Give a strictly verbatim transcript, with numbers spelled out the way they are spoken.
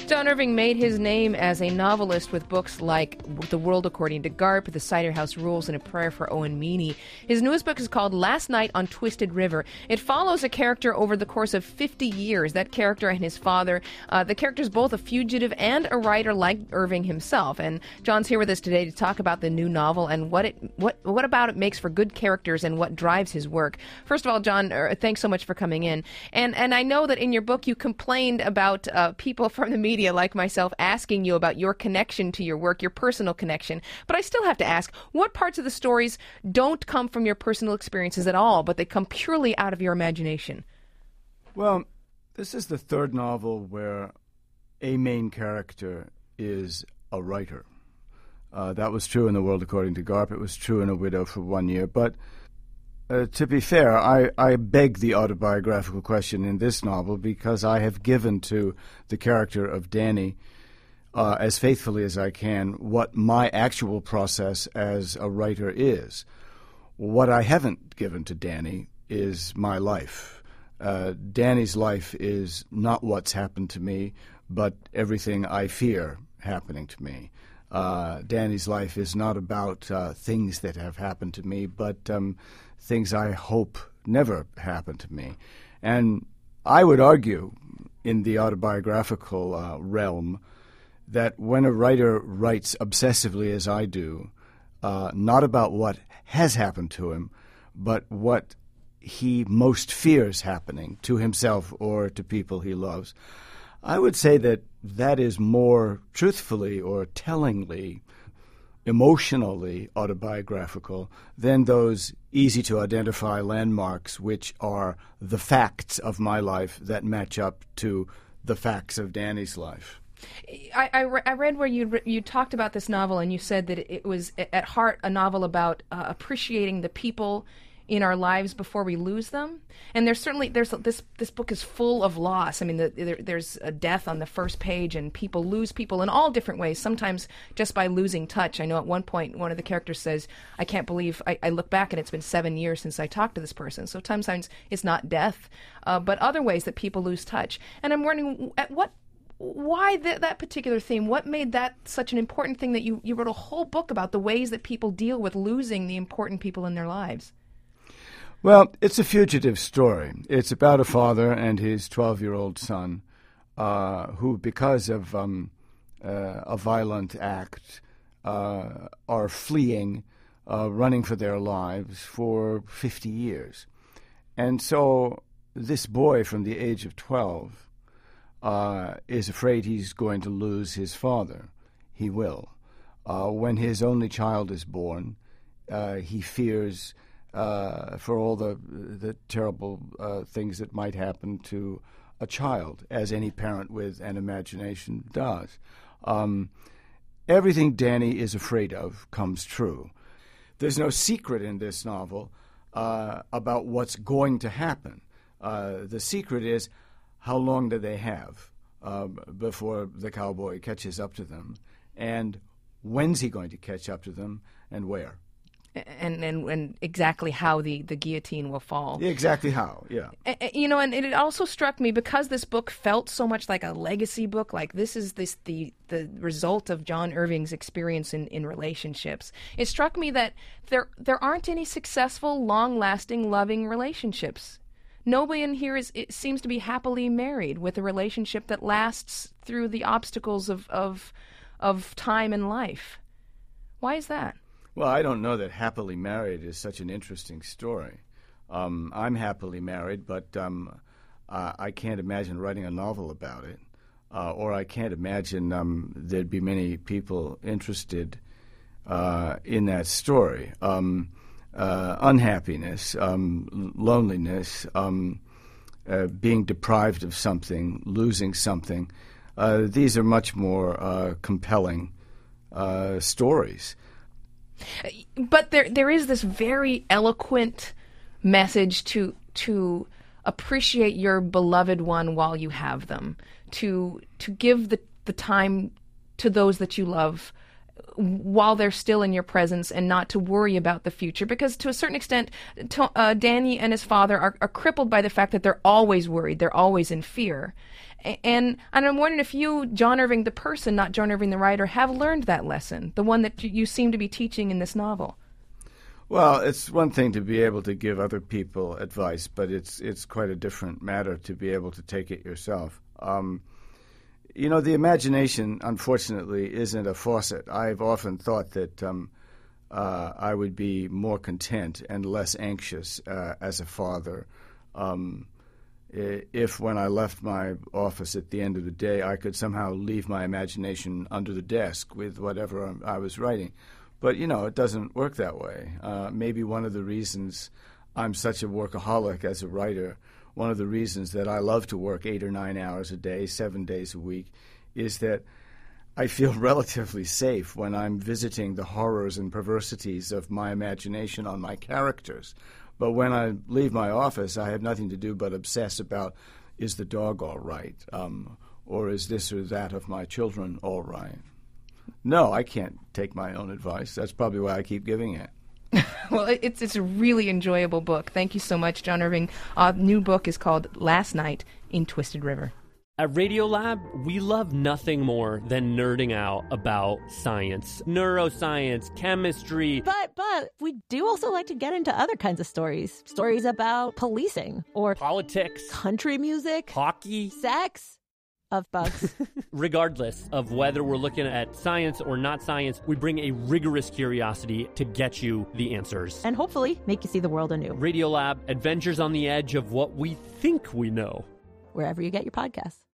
John Irving made his name as a novelist with books like The World According to Garp, The Cider House Rules, and A Prayer for Owen Meany. His newest book is called Last Night on Twisted River. It follows a character over the course of fifty years, that character and his father. Uh, the character is both a fugitive and a writer like Irving himself. And John's here with us today to talk about the new novel and what it what what about it makes for good characters and what drives his work. First of all, John, uh, thanks so much for coming in. And and I know that in your book you complained about uh, people from the media like myself asking you about your connection to your work, your personal connection. But I still have to ask, what parts of the stories don't come from your personal experiences at all, but they come purely out of your imagination? Well, this is the third novel where a main character is a writer. Uh, that was true in The World According to Garp. It was true in A Widow for One Year. But uh, to be fair, I, I beg the autobiographical question in this novel because I have given to the character of Danny, uh, as faithfully as I can, what my actual process as a writer is. What I haven't given to Danny is my life. Uh, Danny's life is not what's happened to me, but everything I fear happening to me. Uh, Danny's life is not about uh, things that have happened to me, but um, things I hope never happen to me. And I would argue in the autobiographical uh, realm that when a writer writes obsessively as I do, uh, not about what has happened to him, but what he most fears happening to himself or to people he loves, I would say that that is more truthfully or tellingly, emotionally autobiographical than those easy-to-identify landmarks which are the facts of my life that match up to the facts of Danny's life. I, I, re- I read where you re- you talked about this novel and you said that it was at heart a novel about uh, appreciating the people in our lives before we lose them. And there's certainly there's this this book is full of loss. I mean, the, there, there's a death on the first page, and people lose people in all different ways. Sometimes just by losing touch. I know at one point one of the characters says, "I can't believe I, I look back and it's been seven years since I talked to this person." So sometimes it's not death, uh, but other ways that people lose touch. And I'm wondering at what. Why th- that particular theme? What made that such an important thing that you, you wrote a whole book about the ways that people deal with losing the important people in their lives? Well, it's a fugitive story. It's about a father and his twelve-year-old son uh, who, because of um, uh, a violent act, uh, are fleeing, uh, running for their lives for fifty years. And so this boy from the age of twelve Uh, is afraid he's going to lose his father. He will. Uh, when his only child is born, uh, he fears uh, for all the the terrible uh, things that might happen to a child, as any parent with an imagination does. Um, everything Danny is afraid of comes true. There's no secret in this novel uh, about what's going to happen. Uh, the secret is, how long do they have uh, before the cowboy catches up to them? And when's he going to catch up to them, and where? And and, and exactly how the, the guillotine will fall. Exactly how, yeah. And, you know, and it also struck me, because this book felt so much like a legacy book, like this is this the, the result of John Irving's experience in, in relationships. It struck me that there there aren't any successful, long-lasting, loving relationships. Nobody in here is it seems to be happily married with a relationship that lasts through the obstacles of, of of time and life. Why is that? Well, I don't know that happily married is such an interesting story. Um, I'm happily married, but um, uh, I can't imagine writing a novel about it. Uh, or I can't imagine um, there'd be many people interested uh, in that story. Um Uh, unhappiness, um, loneliness, um, uh, being deprived of something, losing something. Uh, these are much more uh, compelling uh, stories. But there, there is this very eloquent message to to appreciate your beloved one while you have them, to to give the, the time to those that you love while they're still in your presence and not to worry about the future. Because to a certain extent, to, uh, Danny and his father are, are crippled by the fact that they're always worried. They're always in fear. And, and I'm wondering if you, John Irving the person, not John Irving the writer, have learned that lesson, the one that you seem to be teaching in this novel. Well, it's one thing to be able to give other people advice, but it's it's quite a different matter to be able to take it yourself. Um, you know, the imagination, unfortunately, isn't a faucet. I've often thought that um, uh, I would be more content and less anxious uh, as a father um, if when I left my office at the end of the day, I could somehow leave my imagination under the desk with whatever I was writing. But, you know, it doesn't work that way. Uh, maybe one of the reasons I'm such a workaholic as a writer, one of the reasons that I love to work eight or nine hours a day, seven days a week, is that I feel relatively safe when I'm visiting the horrors and perversities of my imagination on my characters. But when I leave my office, I have nothing to do but obsess about, is the dog all right? Um, or is this or that of my children all right? No, I can't take my own advice. That's probably why I keep giving it. Well, it's it's a really enjoyable book. Thank you so much, John Irving. Our new book is called Last Night in Twisted River. At Radiolab, we love nothing more than nerding out about science, neuroscience, chemistry. But but we do also like to get into other kinds of stories. Stories about policing or politics, country music, hockey, sex. Of bugs. Regardless of whether we're looking at science or not science, we bring a rigorous curiosity to get you the answers. And hopefully make you see the world anew. Radiolab, adventures on the edge of what we think we know. Wherever you get your podcasts.